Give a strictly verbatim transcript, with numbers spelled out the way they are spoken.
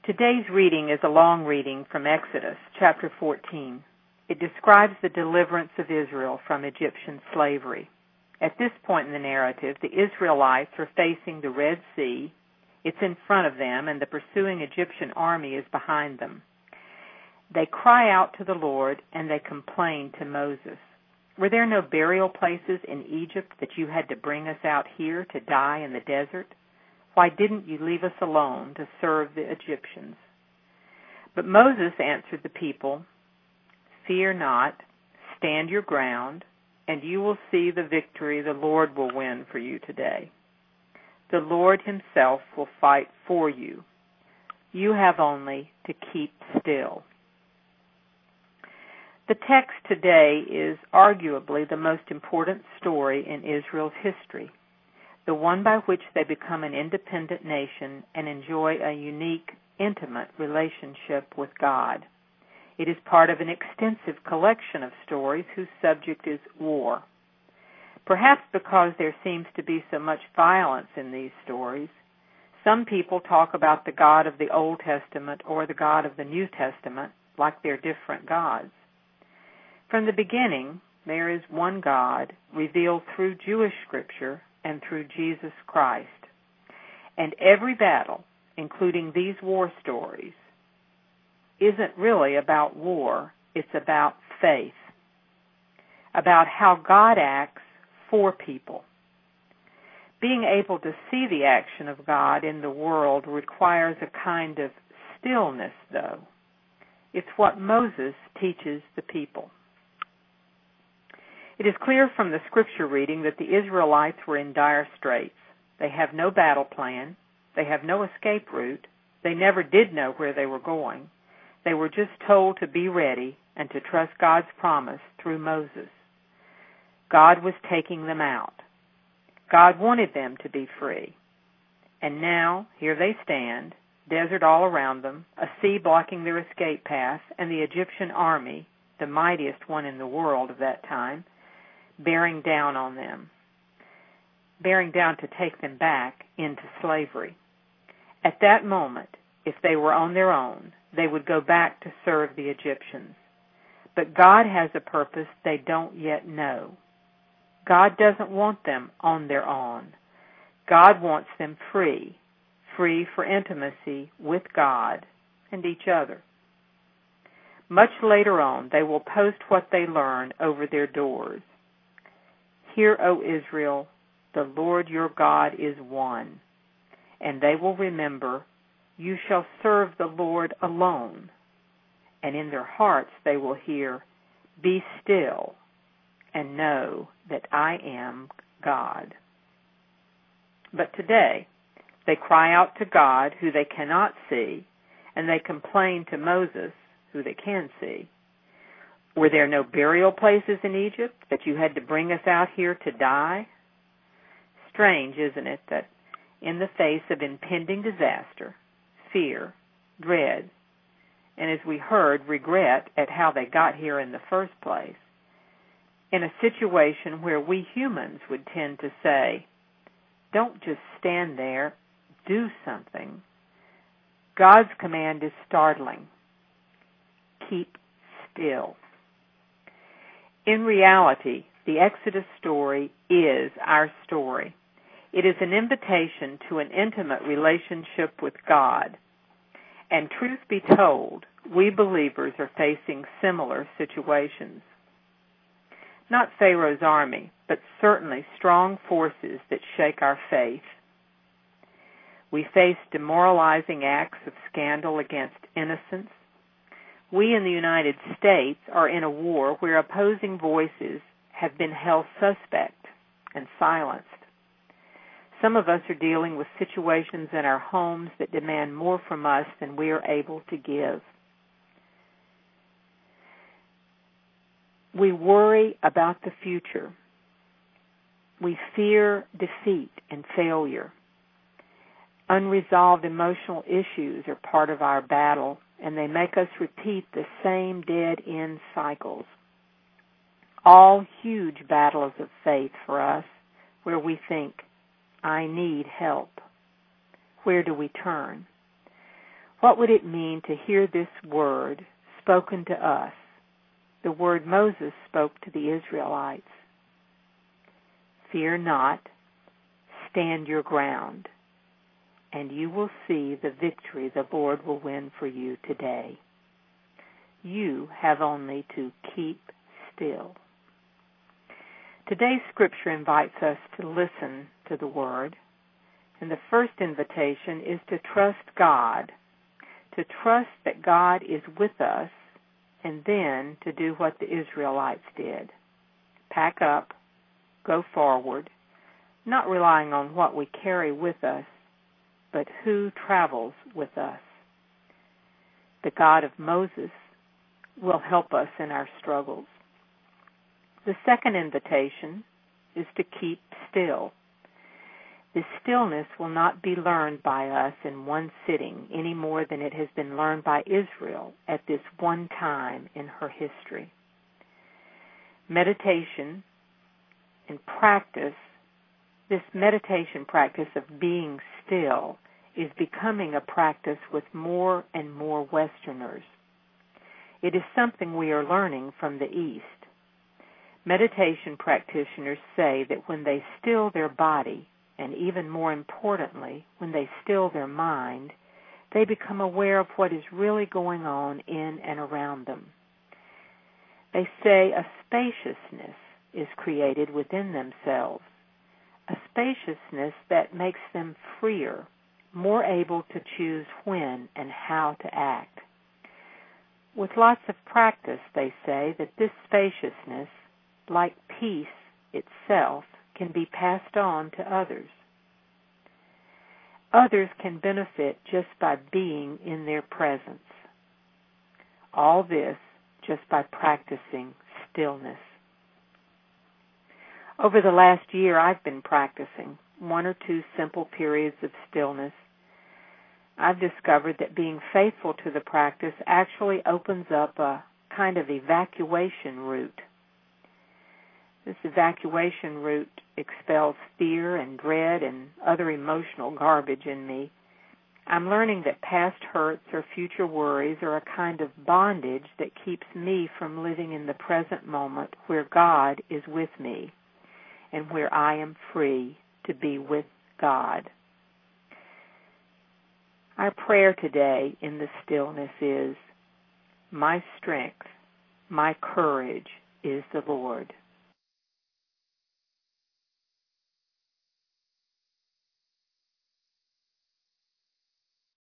Today's reading is a long reading from Exodus, chapter fourteen. It describes the deliverance of Israel from Egyptian slavery. At this point in the narrative, the Israelites are facing the Red Sea. It's in front of them, and the pursuing Egyptian army is behind them. They cry out to the Lord, and they complain to Moses. Were there no burial places in Egypt that you had to bring us out here to die in the desert? Why didn't you leave us alone to serve the Egyptians? But Moses answered the people, Fear not, stand your ground, and you will see the victory the Lord will win for you today. The Lord himself will fight for you. You have only to keep still. The text today is arguably the most important story in Israel's history, the one by which they become an independent nation and enjoy a unique, intimate relationship with God. It is part of an extensive collection of stories whose subject is war. Perhaps because there seems to be so much violence in these stories, some people talk about the God of the Old Testament or the God of the New Testament like they're different gods. From the beginning, there is one God revealed through Jewish scripture and through Jesus Christ. And every battle, including these war stories, isn't really about war. It's about faith, about how God acts for people. Being able to see the action of God in the world requires a kind of stillness, though. It's what Moses teaches the people. It is clear from the scripture reading that the Israelites were in dire straits. They have no battle plan. They have no escape route. They never did know where they were going. They were just told to be ready and to trust God's promise through Moses. God was taking them out. God wanted them to be free. And now, here they stand, desert all around them, a sea blocking their escape path, and the Egyptian army, the mightiest one in the world of that time, bearing down on them, bearing down to take them back into slavery. At that moment, if they were on their own, they would go back to serve the Egyptians. But God has a purpose they don't yet know. God doesn't want them on their own. God wants them free, free for intimacy with God and each other. Much later on, they will post what they learn over their doors. Hear, O Israel, the Lord your God is one. And they will remember, you shall serve the Lord alone. And in their hearts they will hear, be still and know that I am God. But today, they cry out to God, who they cannot see, and they complain to Moses, who they can see. Were there no burial places in Egypt that you had to bring us out here to die? Strange, isn't it, that in the face of impending disaster, fear, dread, and as we heard, regret at how they got here in the first place, in a situation where we humans would tend to say, don't just stand there, do something. God's command is startling. Keep still. In reality, the Exodus story is our story. It is an invitation to an intimate relationship with God. And truth be told, we believers are facing similar situations. Not Pharaoh's army, but certainly strong forces that shake our faith. We face demoralizing acts of scandal against innocence. We in the United States are in a war where opposing voices have been held suspect and silenced. Some of us are dealing with situations in our homes that demand more from us than we are able to give. We worry about the future. We fear defeat and failure. Unresolved emotional issues are part of our battle, and they make us repeat the same dead-end cycles. All huge battles of faith for us, where we think, I need help. Where do we turn? What would it mean to hear this word spoken to us, the word Moses spoke to the Israelites? Fear not, stand your ground, and you will see the victory the Lord will win for you today. You have only to keep still. Today's scripture invites us to listen to the word, and the first invitation is to trust God, to trust that God is with us, and then to do what the Israelites did. Pack up, go forward, not relying on what we carry with us, but who travels with us. The God of Moses will help us in our struggles. The second invitation is to keep still. This stillness will not be learned by us in one sitting any more than it has been learned by Israel at this one time in her history. Meditation and practice, this meditation practice of being still, is becoming a practice with more and more Westerners. It is something we are learning from the East. Meditation practitioners say that when they still their body, and even more importantly, when they still their mind, they become aware of what is really going on in and around them. They say a spaciousness is created within themselves, a spaciousness that makes them freer, more able to choose when and how to act. With lots of practice, they say that this spaciousness, like peace itself, can be passed on to others. Others can benefit just by being in their presence. All this just by practicing stillness. Over the last year, I've been practicing one or two simple periods of stillness. I've discovered that being faithful to the practice actually opens up a kind of evacuation route. This evacuation route expels fear and dread and other emotional garbage in me. I'm learning that past hurts or future worries are a kind of bondage that keeps me from living in the present moment where God is with me and where I am free to be with God. Our prayer today in the stillness is, my strength, my courage is the Lord.